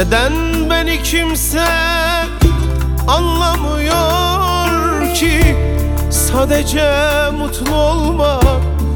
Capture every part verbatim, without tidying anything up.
Neden beni kimse anlamıyor ki? Sadece mutlu olmak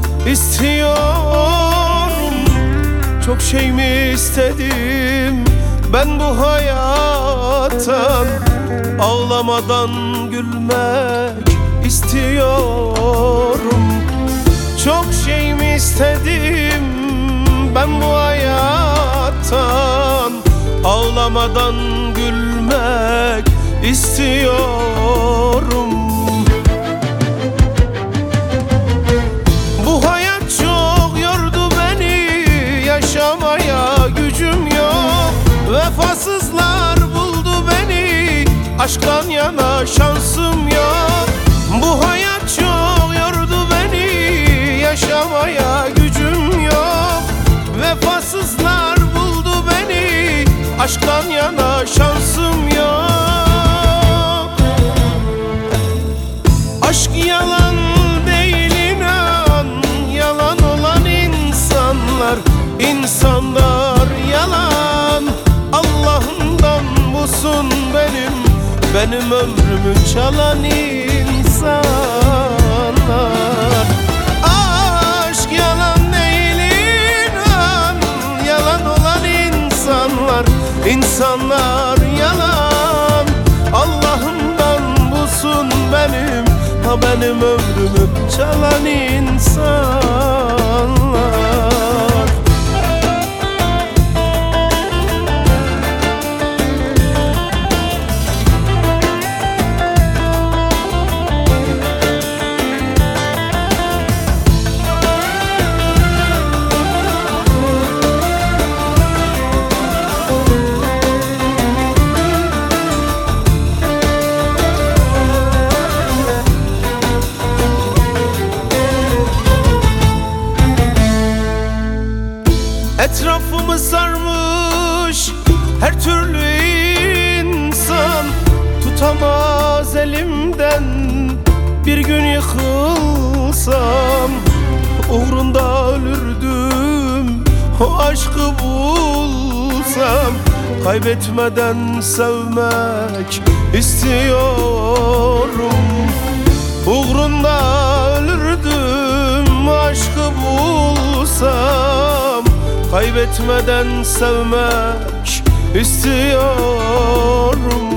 istiyorum. Çok şey mi istedim ben bu hayattan? Ağlamadan gülmek istiyorum. Çok şey mi istedim ben bu hayattan? Ağlamadan gülmek istiyorum. Bu hayat çok yordu beni, yaşamaya gücüm yok. Vefasızlar buldu beni, aşktan yana şansım yok. Bu hayat çok yordu beni, yaşamaya gücüm yok. Vefasızlar buldu beni, aşktan yana şansım yok. Aşk yalan değil inan, yalan olan insanlar, insanlar yalan. Allah'ından bulsun benim, benim ömrümü çalan insanlar. Aşk yalan değil inan, yalan olan insanlar, insanlar yalan. Allah'ımdan bulsun benim, ha benim ömrümü çalan insanlar. Etrafımı sarmış her türlü insan, tutamaz elimden bir gün yıkılsam. Uğrunda ölürdüm, o aşkı bulsam. Kaybetmeden sevmek istiyorum. Uğrunda ölürdüm, o aşkı bulsam. Kaybetmeden sevmek istiyorum.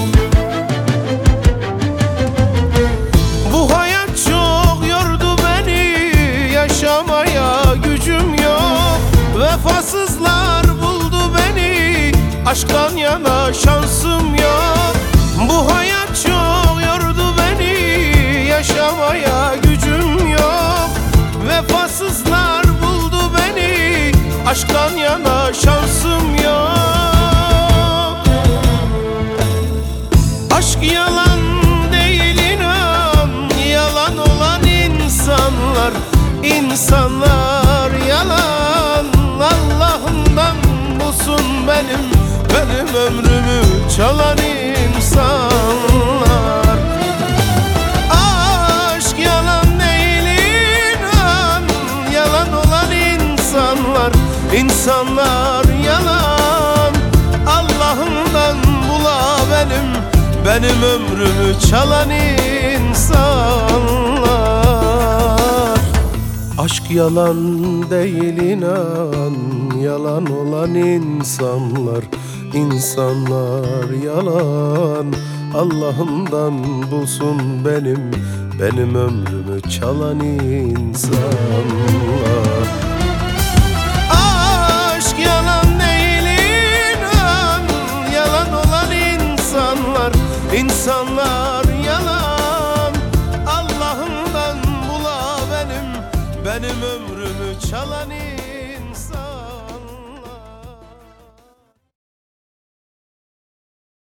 Bu hayat çok yordu beni, yaşamaya gücüm yok. Vefasızlar buldu beni, aşktan yana şansım yok. Bu hayat çok yordu beni, yaşamaya gücüm yok. Vefasızlar buldu beni, aşktan yana şansım yok. Aşk yalan değil inan, yalan olan insanlar, insanlar yalan. Allah'ından bulsun benim, benim ömrümü çalan insanlar. Aşk yalan değil inan, yalan olan insanlar, İnsanlar yalan. Allah'ımdan bula benim, benim ömrümü çalan insanlar. Aşk yalan değil inan, yalan olan insanlar, insanlar yalan. Allah'ımdan bulsun benim, benim ömrümü çalan insanlar. İnsanlar yalan. Allah'ımdan bula benim, benim ömrümü çalan